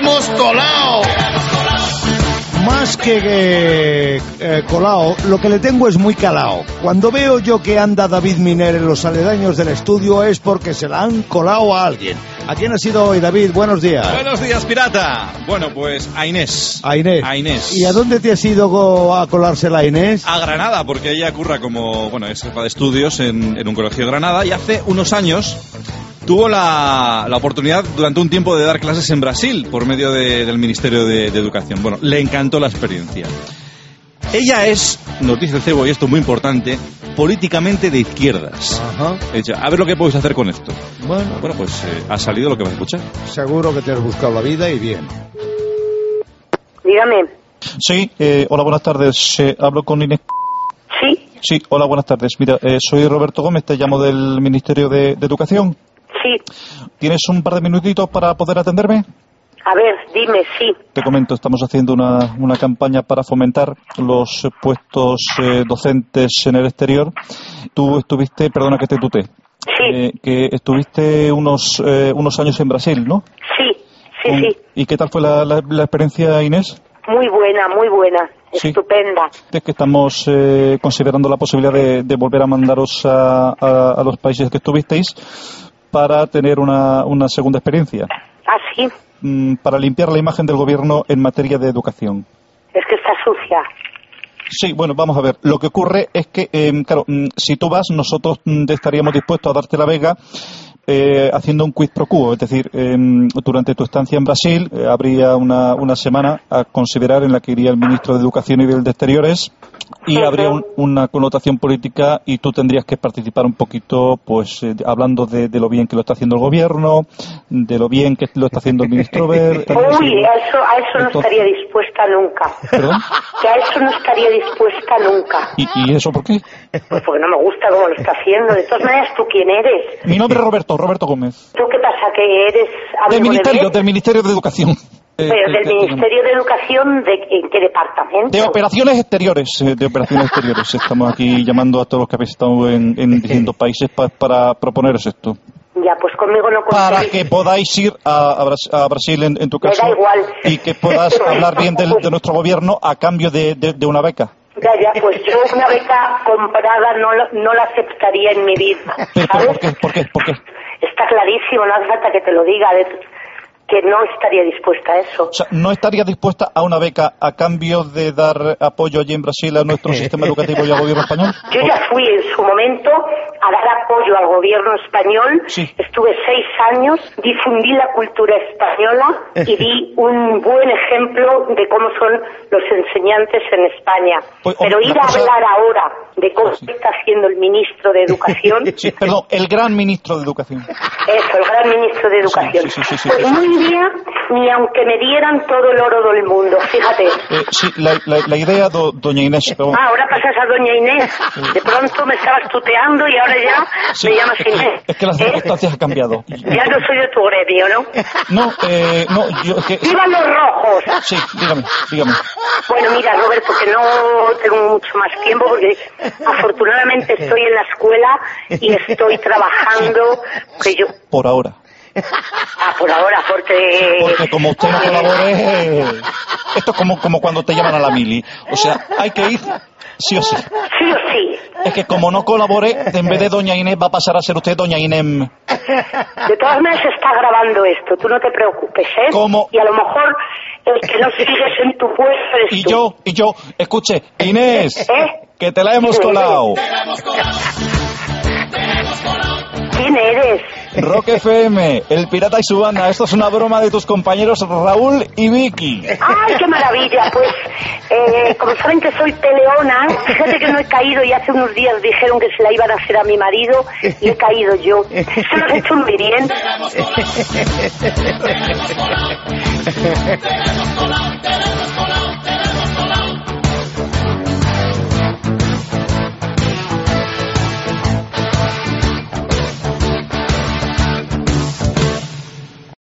¡Tenemos colao! Más que colao, lo que le tengo es muy calao. Cuando veo yo que anda David Miner en los aledaños del estudio es porque se la han colado a alguien. ¿A quién ha sido hoy, David? Buenos días. Buenos días, pirata. Bueno, pues a Inés. A Inés. A Inés. ¿Y a dónde te has ido a colársela, Inés? A Granada, porque ella curra como, bueno, es jefa de estudios en un colegio de Granada y hace unos años tuvo la oportunidad durante un tiempo de dar clases en Brasil por medio del Ministerio de Educación. Bueno, le encantó la experiencia. Ella es, nos dice el cebo, y esto es muy importante, políticamente de izquierdas. Ajá. A ver lo que podéis hacer con esto. Bueno, Pues ha salido lo que vas a escuchar. seguro que te has buscado la vida y bien. Dígame. Sí, hola, buenas tardes. Hablo con Inés. Sí, Sí, hola, buenas tardes. Mira, soy Roberto Gómez, te llamo del Ministerio de Educación. sí. ¿Tienes un par de minutitos para poder atenderme? A ver, dime, sí. Te comento, estamos haciendo una campaña para fomentar los puestos docentes en el exterior. Tú estuviste, perdona que te tuté, Sí, que estuviste unos años en Brasil, ¿no? sí. ¿Y qué tal fue la experiencia, Inés? Muy buena, Sí. estupenda. Es que estamos considerando la posibilidad de volver a mandaros a los países que estuvisteis para tener una segunda experiencia, Ah, sí, para limpiar la imagen del gobierno en materia de educación. es que está sucia. Sí, bueno, vamos a ver. Lo que ocurre es que, claro, si tú vas, nosotros estaríamos dispuestos a darte la vega haciendo un quid pro quo. Es decir, durante tu estancia en Brasil habría una semana a considerar en la que iría el ministro de Educación y del de Exteriores y habría una connotación política y tú tendrías que participar un poquito, pues, hablando de lo bien que lo está haciendo el gobierno, de lo bien que lo está haciendo el ministro Wert. Uy, a eso no estaría dispuesta nunca. ¿Perdón? Que a eso no estaría dispuesta nunca. ¿Y eso por qué? Pues porque no me gusta cómo lo está haciendo. De todas maneras, ¿tú quién eres? Mi nombre es Roberto Gómez. ¿Tú qué pasa? ¿Que eres amigo Del Ministerio de Educación. Pero del Ministerio de Educación, ¿en qué departamento? De operaciones exteriores. Estamos aquí llamando a todos los que habéis estado en distintos países para proponeros esto. Ya, pues conmigo no contéis. Para que podáis ir a Brasil en tu caso. Me da igual. Y que puedas hablar bien de nuestro gobierno a cambio de una beca. Ya, pues yo una beca comprada no la aceptaría en mi vida, ¿sabes? ¿Por qué? Está clarísimo, no hace falta que te lo diga, que no estaría dispuesta a eso. O sea, ¿no estaría dispuesta a una beca a cambio de dar apoyo allí en Brasil a nuestro sistema educativo y al gobierno español? Yo ya fui en su momento a dar apoyo al gobierno español, Sí. Estuve 6 años, difundí la cultura española y di un buen ejemplo de cómo son los enseñantes en España. Pues, Pero ir a hablar ahora de cómo está haciendo el ministro de Educación... Sí, perdón, el gran ministro de Educación. Eso, el gran ministro de Educación. Sí. Pues no iría ni aunque me dieran todo el oro del mundo, fíjate. Sí, la idea, doña Inés. Pero... Ahora pasas a doña Inés. De pronto me estabas tuteando y ahora ya Sí, me llamas Inés. es que las circunstancias han cambiado. Ya no soy de tu gremio, ¿no? No, yo... ¡Vivan los rojos! Sí, dígame. Bueno, mira, Roberto, que no tengo mucho más tiempo porque afortunadamente estoy en la escuela y estoy trabajando. Que yo... Por ahora. Por ahora, Porque como usted no colabore, esto es como cuando te llaman a la mili. O sea, hay que ir sí o sí. Sí o sí. Es que como no colabore, en vez de doña Inés va a pasar a ser usted doña Inem. De todas maneras se está grabando esto, tú no te preocupes, ¿eh? ¿Cómo? Y a lo mejor el que no sigues en tu puesto eres tú. Y yo, escuche, Inés, ¿Eh? que te la hemos colado. ¿Quién eres? Rock FM, el pirata y su banda. Esto es una broma de tus compañeros Raúl y Vicky. ¡Ay, qué maravilla! Pues, como saben que soy peleona, fíjate que no he caído y hace unos días dijeron que se la iban a hacer a mi marido y he caído yo. Se lo has hecho muy bien.